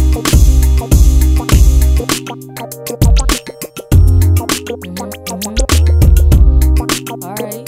Alright.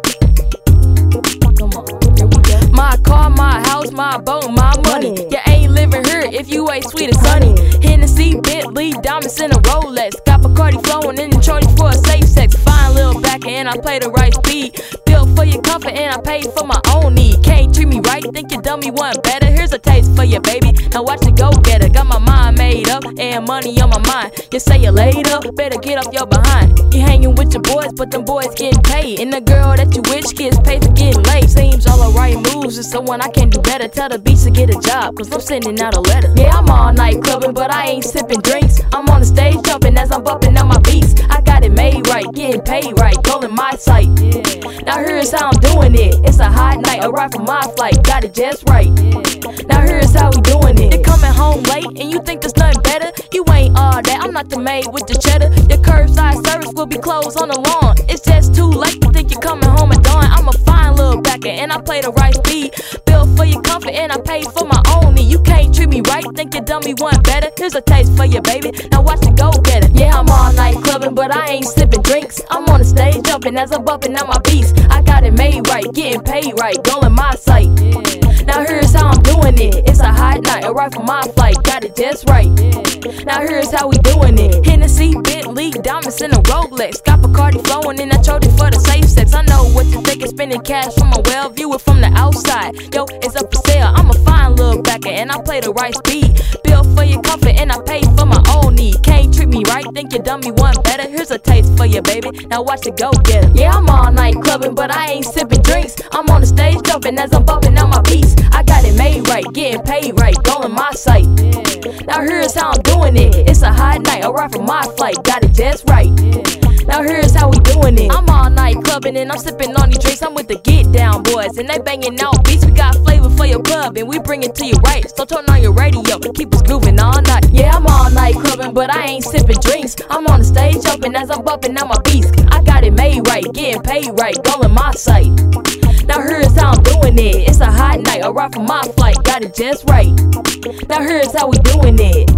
Come on, here we go. My car, my house, my boat, my money. You ain't living here if you ain't sweet and sunny. Hennessy, Bentley, diamonds in a Rolex. Got Bacardi flowing in the shorty for a safe sex. Fine little backer and I play the right speed. Built for your comfort and I paid for my own need. Can't treat me right, think you done me one better. Here's a taste for you, baby. Now watch it go get it. Got my mind made up and money on my mind. You say you laid up, better get off your behind. You hanging with your boys, but them boys getting paid. And the girl that you wish gets paid for getting laid. Seems all the right moves is someone I can do better. Tell the beach to get a job, cause I'm sending out a letter. Yeah, I'm all night clubbing, but I ain't sipping drinks. I'm on the stage jumping as I'm bumping out my beats. I got it made right, getting paid right, goal in my sight. Now here's how I'm doing it. It's a hot night, a ride for my flight, got it just right. Now here's how we doing it. You're coming home late and you think there's nothing better. You ain't all that, I'm not the maid with the cheddar. Your curbside service will be closed on the lawn. It's just too late to think you're coming home at dawn. I'm a fine little backer and I play the right speed. Built for your comfort and I pay for my own need. You can't treat me right, think you done me one better. Here's a taste for you, baby, now watch it go get it. Yeah, I'm all night clubbing, but I ain't sipping drinks. I'm on the stage jumping as I'm bumping out my beats. I got it made right, getting paid right, goal in my sight. Now here's how I'm doing it. It's a hot night, a ride for my flight, got it just right. Now here's how we doing it. Hennessy, Bentley, diamonds in a Rolex. Got Bacardi flowing in that Trojan for the safe sex. I know what you think is spending cash from a well, view it from the outside. Yo, it's up for sale, I'm a fine little backer and I play the right speed. Built for your comfort and I pay for my own need. Can't treat me right, think you done me one better. Here's a taste for you, baby, now watch it go get it. Yeah, I'm all night clubbing, but I ain't sipping drinks. I'm on the stage jumping as I'm bumping out my beats. I got it made right, getting paid right, goal in my sight. Now here's how I'm doing it. It's a hot night, a ride for my flight, got it just right. Now here's how we doing it. I'm all night clubbing and I'm sipping on these drinks. I'm with the Get Down boys and they banging out beats. We got flavor for your club and we bring it to you right. So turn on your radio, keep us grooving all night. Yeah, I'm all night clubbing, but I ain't sipping drinks. I'm on the stage jumping as I'm bumping out my beats. I got it made right, getting paid right, goal in my sight. Now here's how I'm doing it. It's a hot night, a ride for my flight, got it just right. Now here's how we doing it.